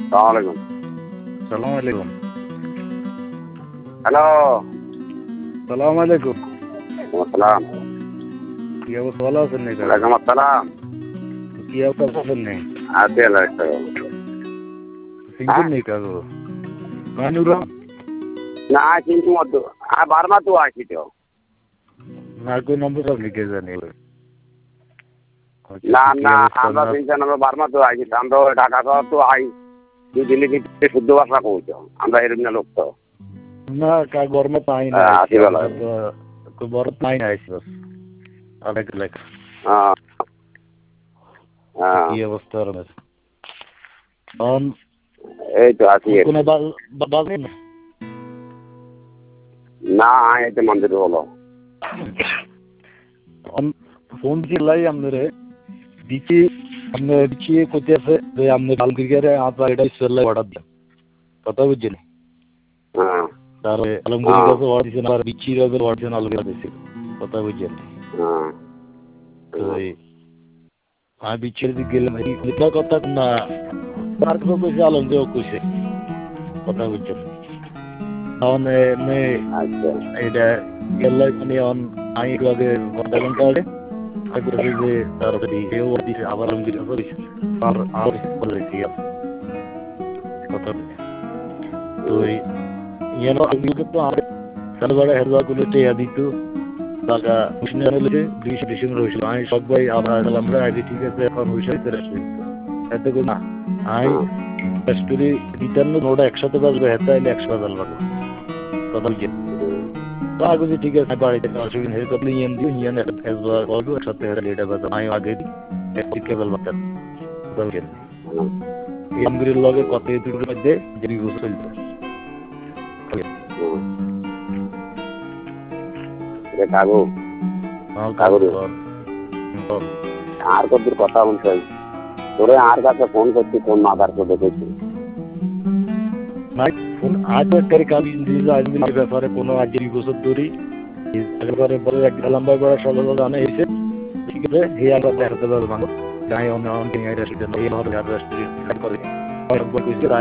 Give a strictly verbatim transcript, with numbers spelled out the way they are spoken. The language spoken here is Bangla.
সালামালাইকুম। সালাম আলাইকুম। হ্যালো। সালাম আলাইকুম। আসসালাম। কি অবস্থা, ভালো আছেন নাকি? ওয়ালাইকুম আসসালাম। কি অবস্থা আছেন নাকি? আছি আল্লাহ রাখছে। সিঙ্গেল নেই কাগো মানুরা না কিন্তু মত আর বারমা তো আসি তো না কোই নম্বর সব লিখে জানি না না আমরা তিনজন আমরা বারমা তো আসি আমরা ঢাকা শহর তো আই দুই দিনে কিন্তু শুদ্ধ ভাষা কইছো আমরা এরকম না লোক তো না কা গরমে পাই না আসি বলা তো বড় পাই না আইছি বাস অনেক লাইক হ্যাঁ হ্যাঁ কি অবস্থা রয়েছে অন এই তো আসি কোন বাজ না না আইতে মন্দির হলো অন ফোন দিলাই আমরে দিছি আমনে দিছি কইতেছে যে আমনে বালগিরিয়ারে আপনার এটা ইসরাইলে অর্ডার দেন কথা বুঝছেন হ্যাঁ তারে আলমগিরি কাছে অর্ডার দিছেন আর বিচি রবে অর্ডার আলগা দিছি কথা বুঝছেন হ্যাঁ তো আমি বিচির দিকে গেলাম এটা কথা না তার তো কইছে আলম দেও কইছে কথা বুঝছেন তাহলে মে আচ্ছা এটা গেলে মানে অন আই আগে আধা ঘন্টা আগে আগে যে তারপরে এও দিছে আবার আমি দিতে পারি আর আর বলে কি কথা তো ইয়ানো আমি তো আর সালবাড়া হেরবা গুলোতে আদিতু টাকা উষ্ণ হলে দুইশো ডিসেম্বর হয়েছিল আমি সবাই আমরা আমরা আগে ঠিক আছে এখন হয়েছে এত না আই স্টোরি রিটার্ন নোটা একসাথে বাজবে হেতা এলে একশো বাজাল বাজবে কথা বুঝে তো আগে যে ঠিক আছে বাড়িতে অসুবিধা হের করলে ইয়েন দিও ইয়েন একবার করবো একসাথে হেরা লেটা বাজবে আমি আগে দিই কেবল বাজার কথা বুঝে এই আমগুলির লগে কত দুটোর মধ্যে যদি বুঝতে চলবে কাগু কাগু আর কত কথা বলছে তোরে আর কাছে ফোন করছি ফোন মাদার করে দেখেছি ফোন আজ করে কাবি আজমির ব্যাপারে কোনো আজ বছর ধরে একেবারে বলে একটা লম্বা বড় সকাল জানা এসে ঠিক আছে হে আমরা দেখাতে পারবো মানুষ যাই অন্য অন্য করে